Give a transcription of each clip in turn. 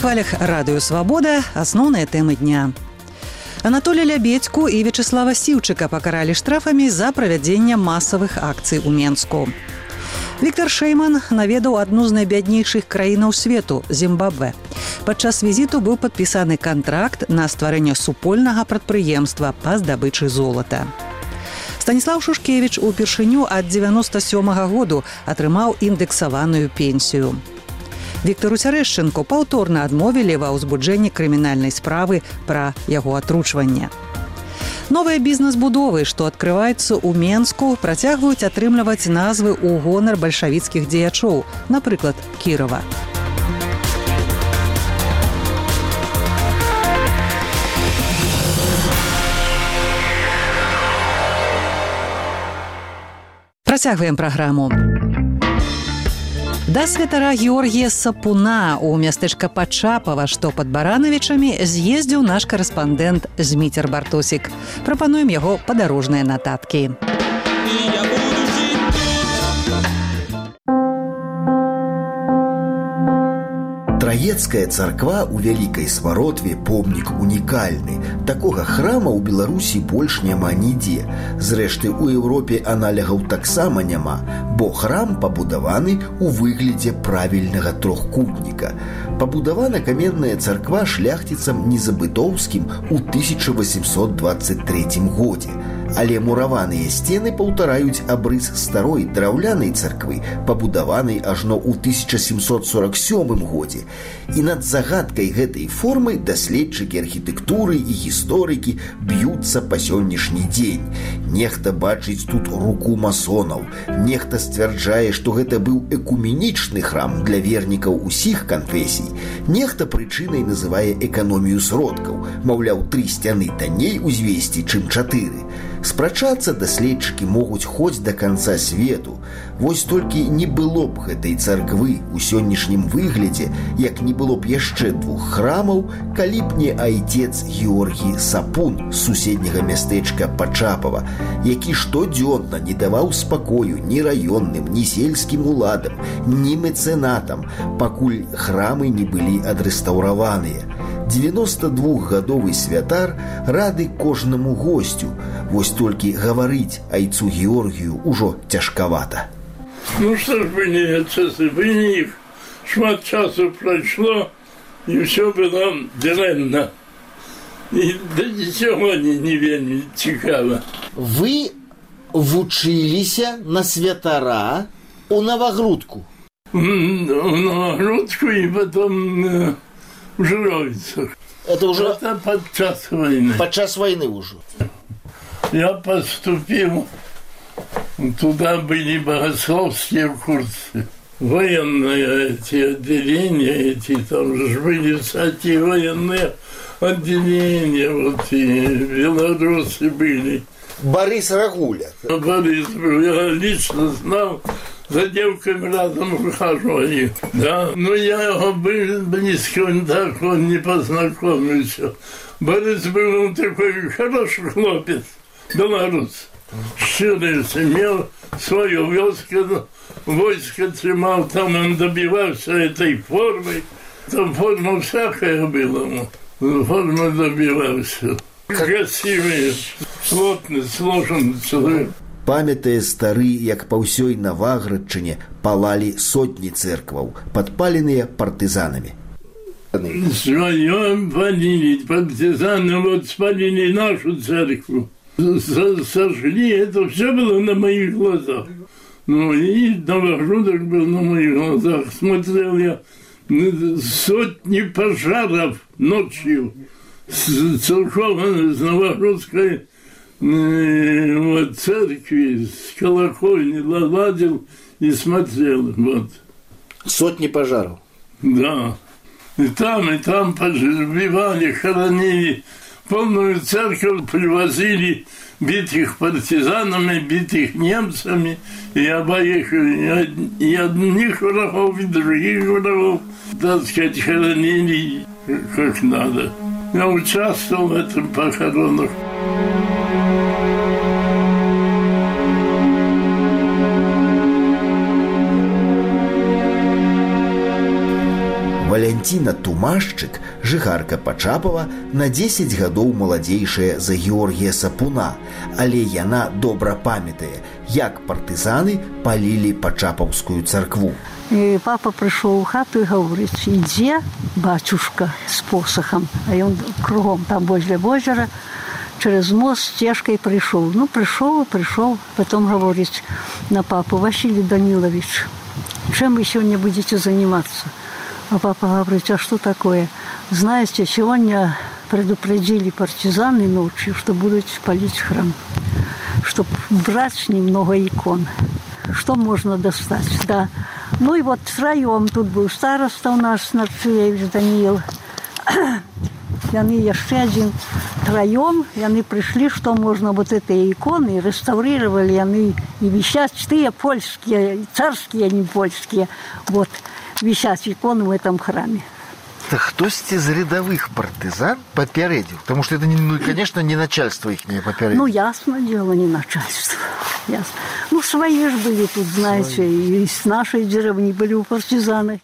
хвалях радыё «Свабода» асноўныя тэмы дня. Анатолія Лябедзьку і Вячеслава Сіўчыка пакаралі штрафамі за правядзенне масавых акцый у Менску. Віктор Шэйман наведаў адну з найбяднейшых краінаў свету – Зімбабве. Падчас візіту быў падпісаны кантракт на стварэнне супольнага прадпрыемства па здабычы золата. Станіслаў Шушкевіч упершыню ад 97-го году атрымаў індэксаваную пенсію. Віктору Цярэшчынку паўторна адмовілі ва ўзбуджэнні крымінальнай справы пра яго атручванне. Новыя бізнес-будовы, што адкрываюцца ў Менску, працягваюць атрымліваць назвы ў гонар бальшавіцкіх дзеячоў, напрыклад, Кірова. Працягваем праграму. Да святара Георгія Сапуна у мястэчка Пачапава, што пад Баранавічамі, з'ездзіў наш карэспандэнт Зміцер Бартосік. Прапануем яго падарожныя нататкі. Траецкая царква ў Вялікай Свародве помнік унікальны. Такога храма ў Беларусі больш няма нідзе. Зрэшты, у Еўропе аналягаў таксама няма, бо храм пабудаваны ў выглядзе правільнага трохкутніка. Пабудавана каменная царква шляхціцам Незабытоўскім у 1823 годзе. Але мураваныя сцены паўтараюць абрыс старой драўлянай царквы, пабудаванай ажно ў 1747 годзе. І над загадкай гэтай формы даследчыкі архітэктуры і гісторыкі б'юцца па сённяшні дзень. Нехта бачыць тут руку масонаў, нехта сцвярджае, што гэта быў экуменічны храм для вернікаў усіх канфесій, нехта прычынай называе эканомію сродкаў, маўляў, 3 сцяны танней узвесці, чым 4. Спрачацца даследчыкі могуць хоць да канца свету. Вось толькі не было б гэтай царквы ў сённяшнім выглядзе, як не было б яшчэ 2 храмаў, калі б не айцец Георгій Сапун з суседняга мястэчка Пачапава, які штодзённа не даваў спакою ні раённым, ні сельскім уладам, ні мэцэнатам, пакуль храмы не былі адрэстаўраваныя. 92-гадовы святар рады кожнаму госцю. Вось толькі гаварыць айцу Георгію ўжо цяжкавата. Ну што ж бы не часы, бы не іх. Шмат часу прайшло, і ўсё было дрэнна. І да нічого не вельмі цікава. Вы вучыліся на святара у Новогрудку? У Новогрудку і потом в Жировицах. Это уже это подчас войны. Подчас войны уже. Я поступил, туда были богословские курсы, военные эти отделения, эти там же были всякие военные отделения, вот и белорусы были. Борис Рагуля. Борис, я лично знал. За девками разом ухаживали. Да, но я его близко так он не познакомился. Борис был такой хороший хлопец, белорус. Щирый, имел свое войско тримал, там он добивался этой формы. Там форма всякая была. Форма добивался. Красивый, плотный, сложенный человек. Памятае стары, як па ўсёй Наваградчыне палалі сотні цэркваў, падпаленыя партызанамі. Своем палили партизаны, вот спалили нашу церковь. Сожгли, это все было на моих глазах. Ну и Новогрудок был на моих глазах. Смотрел я сотни пожаров ночью с церковной, с Новогрудской вот, церкви, с колокольни ладил и смотрел. Вот. Сотни пожаров? Да. И там поживали, хоронили. Полную церковь привозили битых партизанами, битых немцами. И обоих, и одних врагов, и других врагов, так сказать, хоронили как надо. Я участвовал в этом похоронах. Валянціна Тумашчык, жыхарка Пачапава, на 10 гадоў маладзейшая за Георгія Сапуна, але яна добра памятае, як партызаны палілі Пачапаўскую царкву. І папа прыйшоў у хату і гаворыць: ідзе бацюшка з посахам, а ён кругом там возле возера, через мост сцежкой пришел. Ну, пришел. Потом говорит на папу: Василий Данилович, чем вы сегодня будете заниматься? А папа говорит: а что такое? Знаете, сегодня предупредили партизаны ночью, что будут палить храм, чтобы брать немного икон. Что можно достать? Да. Ну и вот втроем тут был староста у нас, Нарцевич Даниил. Яны яшчэ адзін троем, яны прыйшлі, што можна вот этой иконы, реставрировали яны и висят тыя польские, царские, не польские, вот, висят иконы в этом храме. Так хтосьці з рядовых партизан попередил? Потому что это, ну, конечно, не начальство их попередило. Ну, ясно дело, не начальство. Ясно. Ну, свои же были тут, знаете, и с нашей деревни были у партизаны.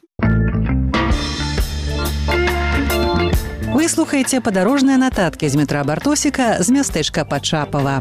Вы слухаеце падарожныя нататкі з Дмітра Бартосіка з мястэчка Пачапава.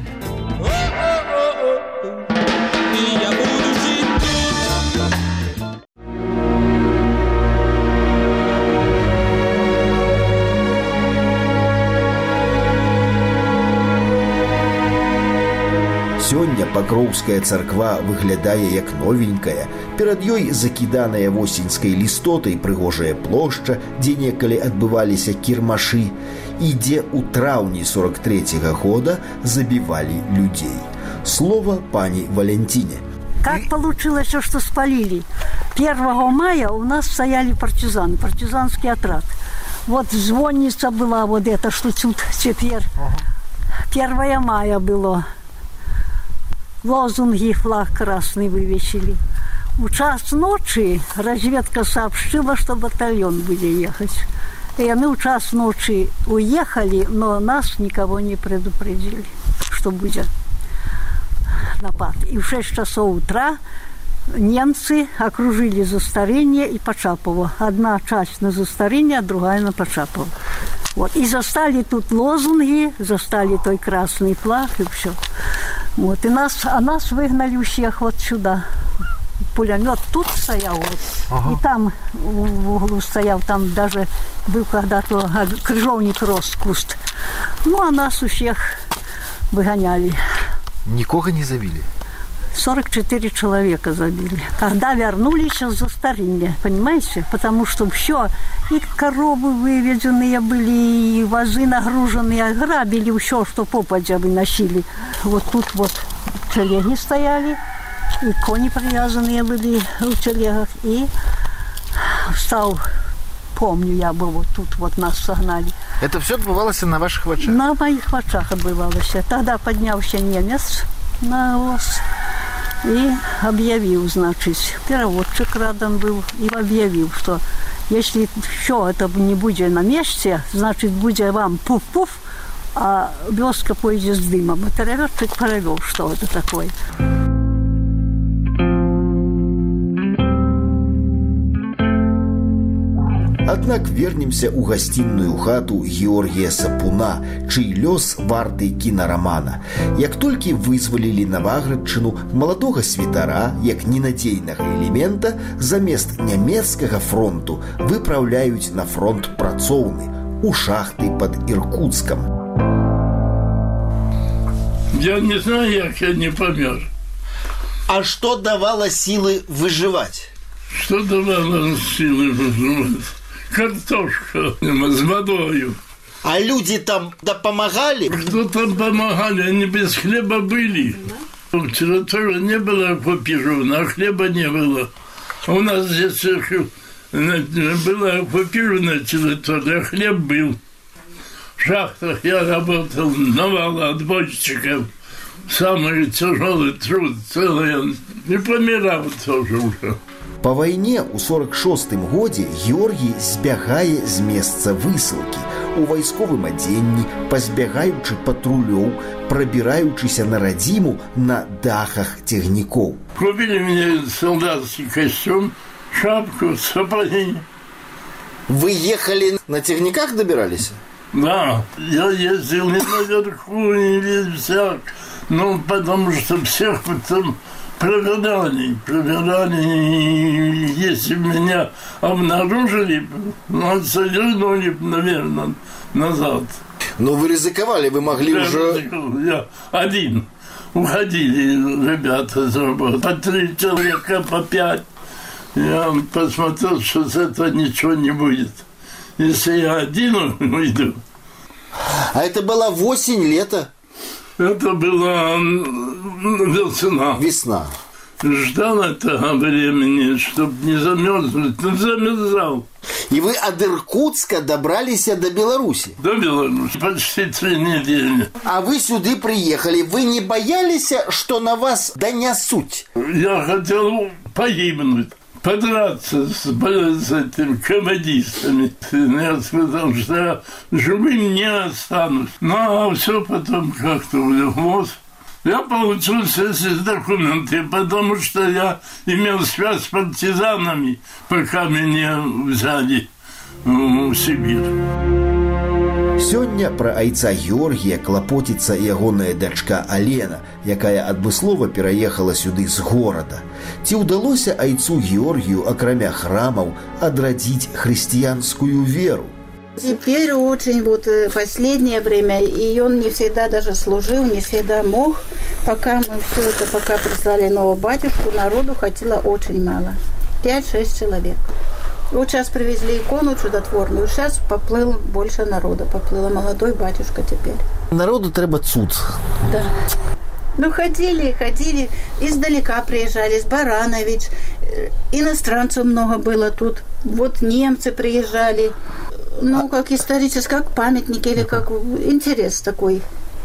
Сёння Пакроўская царква выглядае як новенькая. Перад ёй закіданая восеньскай лістотай прыгожая плошча, дзе некалі адбываліся кірмашы, і дзе ў траўні 43-го года забівалі людзей. Слово пані Валянтине. Как получилось, что спалили? 1 мая у нас стояли партизаны, партизанский отряд. Вот звонница была, вот это, что тут теперь. 1 мая было. Лозунги, флаг красный вывесили. В час ночи разведка сообщила, что батальон будет ехать. И они в час ночи уехали, но нас никого не предупредили, что будет напад. И в 6 часов утра немцы окружили Застарение и Пачапово. Одна часть на Застарение, а другая на Пачапово. Вот. И застали тут лозунги, застали той красный флаг и все. Вот. И нас выгнали всех вот сюда. Пулемет тут стоял, вот. Ага. И там в углу стоял, там даже был когда-то крыжовник рос, куст. Ну, а нас у всех выгоняли. Никого не забили? 44 человека забили. Когда вернулись из Застарения, понимаете? Потому что все, и коровы вывезенные были, и вазы нагруженные, грабили все, что попадя выносили. Вот тут вот телеги стояли, и кони привязанные были в телегах, и стал, помню я был, вот тут вот нас согнали. Это все отбывалось на ваших очах? На моих очах отбывалось. Тогда поднялся немец на воз и объявил, значит, переводчик рядом был, и объявил, что если все это не будет на месте, значит, будет вам пуф-пуф, а вёска пойдет с дымом. И переводчик провел, что это такое. Аднак вернемся ў гасцінную хату Георгія Сапуна, чый лёс варты кінарамана. Як толькі вызвалілі Наваградчыну, маладога святара, як ненадзейнага элемента, замест нямецкага фронту выпраўляюць на фронт працоўны, у шахты пад Іркутскам. Я не знаю, як я не памёр. А что давало силы выживать? Что давало силы выживать? Картошка с водою. А люди там помогали? Кто там помогали? Они без хлеба были. Территория не было оккупирована, а хлеба не было. У нас здесь была оккупирована территория, а хлеб был. В шахтах я работал, навал отбойщиков. Самый тяжелый труд целый. И помирал тоже уже. Па вайне ў 46-м годзе Георгій збягае з месца высылкі. У вайсковым адзенні, пазбягаючы патрулёў, прабіраючыся на радзіму на дахах цягнікоў. Купили мне солдатский костюм, шапку, сапоги. Вы ехали на Терниках, добирались? Да, я ездил и наверху, и везде. Ну, потому что всех потом проверяли. И если меня обнаружили, отсоединили, наверное, назад. Но вы рисковали, вы могли уже... Я один. Уходили ребята с работы. По 3 человека, по 5. Я посмотрел, что с этого ничего не будет. Если я один уйду. А это была осень, лето? Это была весна. Весна. Ждал этого времени, чтобы не замерзнуть. Но замерзал. И вы от Иркутска добрались до Беларуси? До Беларуси. Почти 3 недели. А вы сюда приехали. Вы не боялись, что на вас донесут? Я хотел погибнуть. Подраться с этими коммунистами. Я сказал, что я живым не останусь. Ну, а все потом как-то улеглось. Я получил все эти документы, потому что я имел связь с партизанами, пока меня взяли в Сибирь. Сёння пра айца Георгія клапоціцца ягоная дачка Алена, якая адмыслова пераехала сюды з горада. Ці ўдалося айцу Георгію, акрамя храмаў, адрадзіць хрысціянскую веру? Теперь очень последнее время, и он не всегда даже служил, не всегда мог. Пока прислали нового батюшку, народу хватило очень мало. 5-6 человек. Вот сейчас привезли икону чудотворную, сейчас поплыл больше народа, поплыл молодой батюшка теперь. Народу треба цуд. Да. Ну, ходили, издалека приезжали, с Баранович, иностранцев много было тут, вот немцы приезжали, ну, как исторически, как памятники или как интерес такой.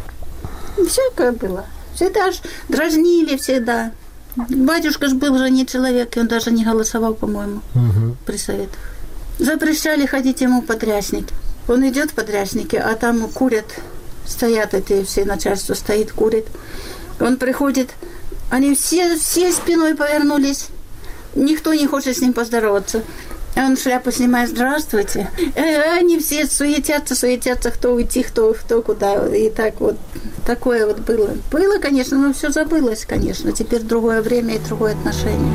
Всякое было. Всегда ж дразнили, всегда. Батюшка ж был же не человек, и он даже не голосовал, по-моему, при советах. Запрещали ходить ему в подрясники. Он идет в подрясники, а там курят, стоят эти все, начальство стоит, курит. Он приходит, они все спиной повернулись, никто не хочет с ним поздороваться. Он шляпу снимает, здравствуйте. Они все суетятся, кто уйти, кто куда. И так вот, такое вот было. Было, конечно, но все забылось, конечно. Теперь другое время и другое отношение.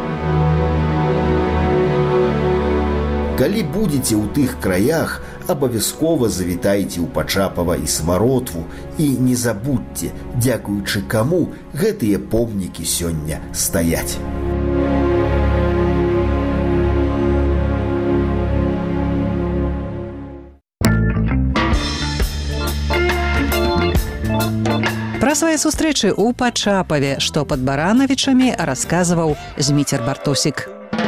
Калі будете ў тых краях, абавязкова завітайце ў Пачапава і Смаротву і не забудьте, дзякуючы каму гэтыя помнікі сёння стаяць. Пра свае сустрэчы ў Пачапаве, што пад Баранавічамі, расказваў Зміцер Бартосік.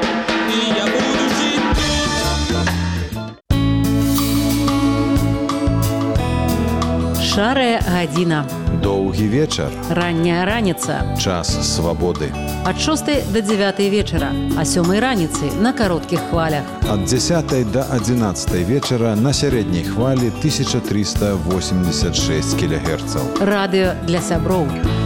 Шарая гадзіна. Доўгі вечар. Ранняя раніца. Час свабоды. Ад 6 до 9 вечара, а 7 раніцы на кароткіх хвалях. Ад 10 до 11 вечара на сярэдняй хвалі 1386 кГц. Радыё для сяброў.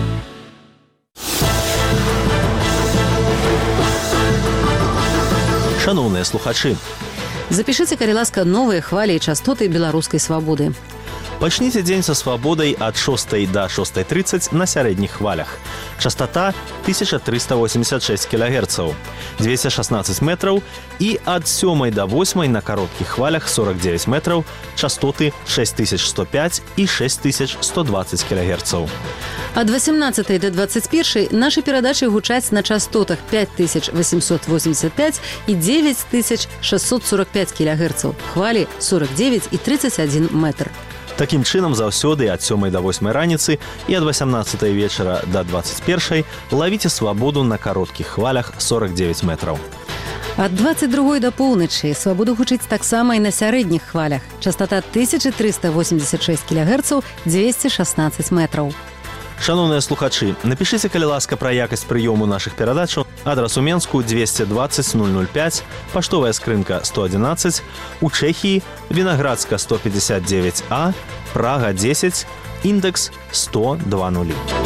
Шановныя слухачы, запішыце, калі ласка, новыя хвалі і частоты беларускай свабоды. Пачніце дзень са свабодай ад 6 до 6:30 на сярэдніх хвалях. Частота 1386 кГц, 216 метраў, і ад 7 до 8 на кароткіх хвалях 49 метраў, частоты 6105 і 6120 кГц. Ад 18 до 21 нашы перадачы гучаць на частотах 5885 і 9645 кГц, хвалі 49 і 31 метр. Такім чынам, заўсёды ад 7 до 8 раніцы і ад 18 вечара до 21 лавіце свабоду на кароткіх хвалях 49 метраў. Ад 22 до поўначы свабоду гучыць таксама і на сярэдніх хвалях. Частота 1386 кГц, 216 метраў. Шановныя слухачы, напішыце, калі ласка, пра якасць прыёму нашых перадачаў. Адрас у Менску 220 005, паштовая скрынка 111, у Чэхіі Вінаградска 159А, Прага 10, індекс 10020.